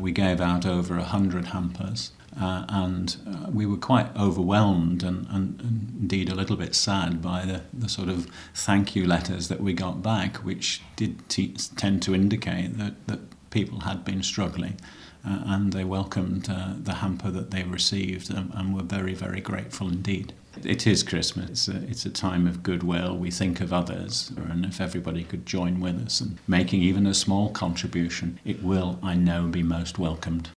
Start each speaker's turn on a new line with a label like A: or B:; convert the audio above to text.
A: we gave out over 100 hampers. And we were quite overwhelmed and indeed a little bit sad by the sort of thank you letters that we got back, which did tend to indicate that people had been struggling, and they welcomed the hamper that they received and were very, very grateful indeed. It is Christmas. It's a time of goodwill. We think of others, and if everybody could join with us and making even a small contribution, it will, I know, be most welcomed.